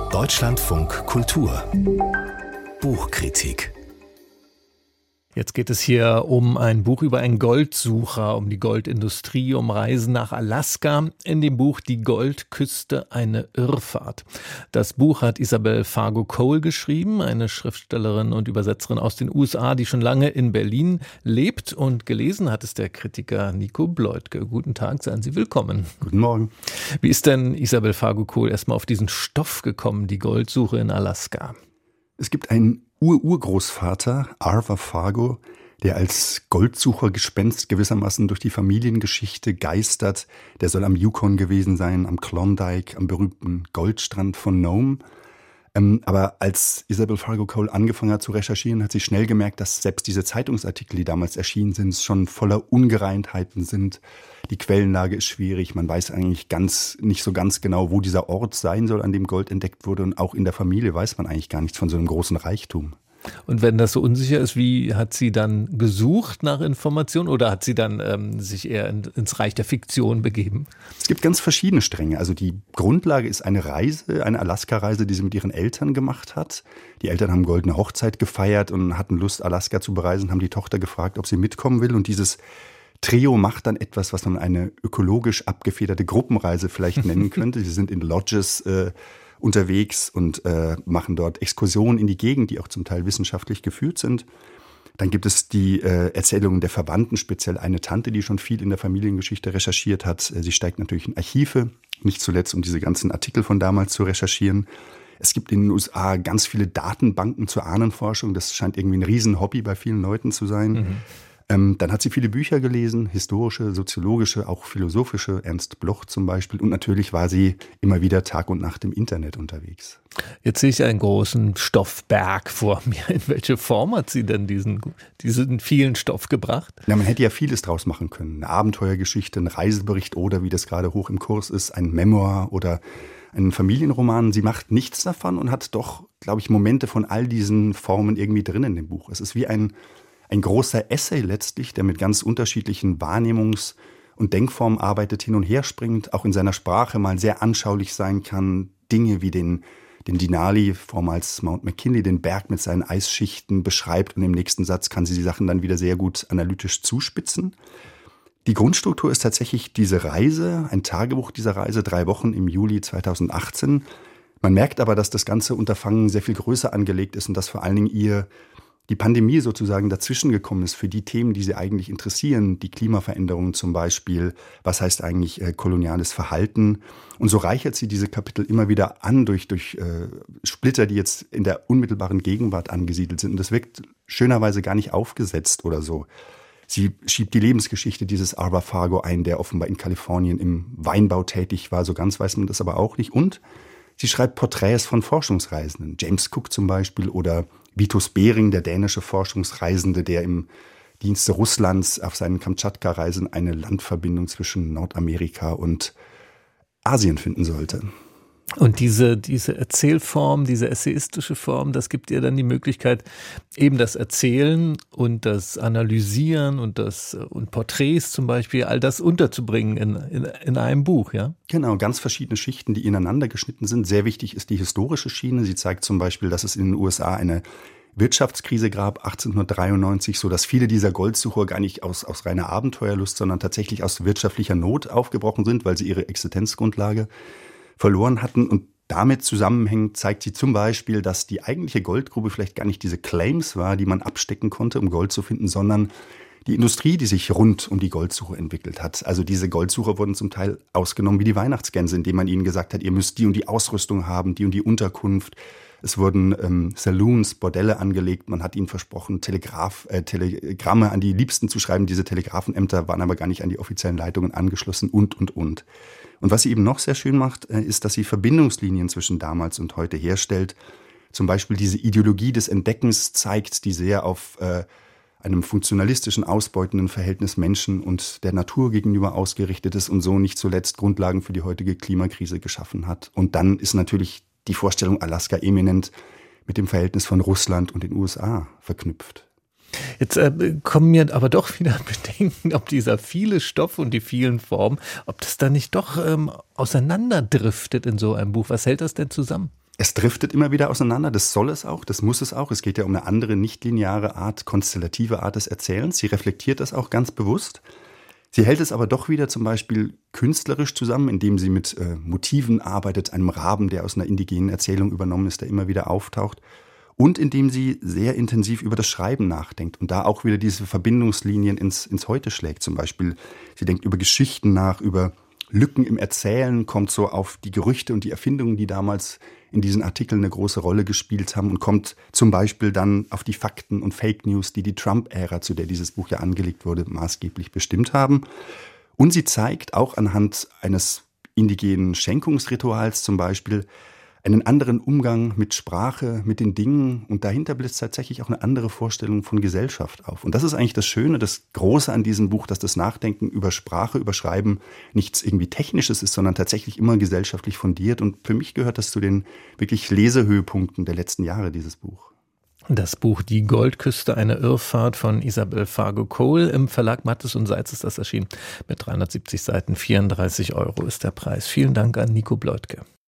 Deutschlandfunk Kultur Buchkritik. Jetzt geht es hier um ein Buch über einen Goldsucher, um die Goldindustrie, um Reisen nach Alaska. In dem Buch Die Goldküste, eine Irrfahrt. Das Buch hat Isabel Fargo Cole geschrieben, eine Schriftstellerin und Übersetzerin aus den USA, die schon lange in Berlin lebt. Und gelesen hat es der Kritiker Nico Bleutke. Guten Tag, seien Sie willkommen. Guten Morgen. Wie ist denn Isabel Fargo Cole erstmal auf diesen Stoff gekommen, die Goldsuche in Alaska? Es gibt einen Urgroßvater, Arthur Fargo, der als Goldsuchergespenst gewissermaßen durch die Familiengeschichte geistert. Der soll am Yukon gewesen sein, am Klondike, am berühmten Goldstrand von Nome. Aber als Isabel Fargo Cole angefangen hat zu recherchieren, hat sie schnell gemerkt, dass selbst diese Zeitungsartikel, die damals erschienen sind, schon voller Ungereimtheiten sind. Die Quellenlage ist schwierig. Man weiß eigentlich nicht so ganz genau, wo dieser Ort sein soll, an dem Gold entdeckt wurde. Und auch in der Familie weiß man eigentlich gar nichts von so einem großen Reichtum. Und wenn das so unsicher ist, wie hat sie dann gesucht nach Informationen oder hat sie dann sich eher ins Reich der Fiktion begeben? Es gibt ganz verschiedene Stränge. Also die Grundlage ist eine Reise, eine Alaska-Reise, die sie mit ihren Eltern gemacht hat. Die Eltern haben goldene Hochzeit gefeiert und hatten Lust, Alaska zu bereisen, haben die Tochter gefragt, ob sie mitkommen will. Und dieses Trio macht dann etwas, was man eine ökologisch abgefederte Gruppenreise vielleicht nennen könnte. Sie sind in Lodges unterwegs und machen dort Exkursionen in die Gegend, die auch zum Teil wissenschaftlich geführt sind. Dann gibt es die Erzählungen der Verwandten, speziell eine Tante, die schon viel in der Familiengeschichte recherchiert hat. Sie steigt natürlich in Archive, nicht zuletzt, um diese ganzen Artikel von damals zu recherchieren. Es gibt in den USA ganz viele Datenbanken zur Ahnenforschung. Das scheint irgendwie ein Riesenhobby bei vielen Leuten zu sein. Mhm. Dann hat sie viele Bücher gelesen, historische, soziologische, auch philosophische, Ernst Bloch zum Beispiel. Und natürlich war sie immer wieder Tag und Nacht im Internet unterwegs. Jetzt sehe ich einen großen Stoffberg vor mir. In welche Form hat sie denn diesen vielen Stoff gebracht? Na, man hätte ja vieles draus machen können. Eine Abenteuergeschichte, ein Reisebericht oder, wie das gerade hoch im Kurs ist, ein Memoir oder einen Familienroman. Sie macht nichts davon und hat doch, glaube ich, Momente von all diesen Formen irgendwie drin in dem Buch. Es ist wie ein großer Essay letztlich, der mit ganz unterschiedlichen Wahrnehmungs- und Denkformen arbeitet, hin und her springt, auch in seiner Sprache mal sehr anschaulich sein kann. Dinge wie den Denali, vormals Mount McKinley, den Berg mit seinen Eisschichten beschreibt und im nächsten Satz kann sie die Sachen dann wieder sehr gut analytisch zuspitzen. Die Grundstruktur ist tatsächlich diese Reise, ein Tagebuch dieser Reise, 3 Wochen im Juli 2018. Man merkt aber, dass das ganze Unterfangen sehr viel größer angelegt ist und dass vor allen Dingen die Pandemie sozusagen dazwischen gekommen ist für die Themen, die sie eigentlich interessieren, die Klimaveränderungen zum Beispiel, was heißt eigentlich koloniales Verhalten. Und so reichert sie diese Kapitel immer wieder an durch Splitter, die jetzt in der unmittelbaren Gegenwart angesiedelt sind. Und das wirkt schönerweise gar nicht aufgesetzt oder so. Sie schiebt die Lebensgeschichte dieses Arthur Fargo ein, der offenbar in Kalifornien im Weinbau tätig war, so ganz weiß man das aber auch nicht. Und sie schreibt Porträts von Forschungsreisenden, James Cook zum Beispiel oder Vitus Bering, der dänische Forschungsreisende, der im Dienste Russlands auf seinen Kamtschatka-Reisen eine Landverbindung zwischen Nordamerika und Asien finden sollte. Und diese Erzählform, diese essayistische Form, das gibt ihr dann die Möglichkeit, eben das Erzählen und das Analysieren und Porträts zum Beispiel, all das unterzubringen in einem Buch, ja? Genau, ganz verschiedene Schichten, die ineinander geschnitten sind. Sehr wichtig ist die historische Schiene. Sie zeigt zum Beispiel, dass es in den USA eine Wirtschaftskrise gab, 1893, so dass viele dieser Goldsucher gar nicht aus reiner Abenteuerlust, sondern tatsächlich aus wirtschaftlicher Not aufgebrochen sind, weil sie ihre Existenzgrundlage verloren hatten. Und damit zusammenhängend zeigt sie zum Beispiel, dass die eigentliche Goldgrube vielleicht gar nicht diese Claims war, die man abstecken konnte, um Gold zu finden, sondern die Industrie, die sich rund um die Goldsuche entwickelt hat. Also diese Goldsucher wurden zum Teil ausgenommen wie die Weihnachtsgänse, indem man ihnen gesagt hat, ihr müsst die und die Ausrüstung haben, die und die Unterkunft. Es wurden Saloons, Bordelle angelegt. Man hat ihnen versprochen, Telegramme an die Liebsten zu schreiben. Diese Telegrafenämter waren aber gar nicht an die offiziellen Leitungen angeschlossen und. Und was sie eben noch sehr schön macht, ist, dass sie Verbindungslinien zwischen damals und heute herstellt. Zum Beispiel diese Ideologie des Entdeckens zeigt, die sehr auf einem funktionalistischen, ausbeutenden Verhältnis Menschen und der Natur gegenüber ausgerichtet ist und so nicht zuletzt Grundlagen für die heutige Klimakrise geschaffen hat. Und dann ist natürlich die Vorstellung Alaska eminent mit dem Verhältnis von Russland und den USA verknüpft. Jetzt kommen mir aber doch wieder Bedenken, ob dieser viele Stoff und die vielen Formen, ob das da nicht doch auseinanderdriftet in so einem Buch. Was hält das denn zusammen? Es driftet immer wieder auseinander, das soll es auch, das muss es auch. Es geht ja um eine andere, nicht-lineare Art, konstellative Art des Erzählens. Sie reflektiert das auch ganz bewusst. Sie hält es aber doch wieder zum Beispiel künstlerisch zusammen, indem sie mit Motiven arbeitet, einem Raben, der aus einer indigenen Erzählung übernommen ist, der immer wieder auftaucht. Und indem sie sehr intensiv über das Schreiben nachdenkt und da auch wieder diese Verbindungslinien ins Heute schlägt. Zum Beispiel, sie denkt über Geschichten nach, über Lücken im Erzählen, kommt so auf die Gerüchte und die Erfindungen, die damals in diesen Artikeln eine große Rolle gespielt haben und kommt zum Beispiel dann auf die Fakten und Fake News, die die Trump-Ära, zu der dieses Buch ja angelegt wurde, maßgeblich bestimmt haben. Und sie zeigt auch anhand eines indigenen Schenkungsrituals zum Beispiel einen anderen Umgang mit Sprache, mit den Dingen, und dahinter blitzt tatsächlich auch eine andere Vorstellung von Gesellschaft auf. Und das ist eigentlich das Schöne, das Große an diesem Buch, dass das Nachdenken über Sprache, über Schreiben nichts irgendwie Technisches ist, sondern tatsächlich immer gesellschaftlich fundiert. Und für mich gehört das zu den wirklich Lesehöhepunkten der letzten Jahre, dieses Buch. Das Buch Die Goldküste, eine Irrfahrt von Isabel Fargo-Cole. Im Verlag Mattes und Seitz ist das erschienen. Mit 370 Seiten, 34 € ist der Preis. Vielen Dank an Nico Bleutke.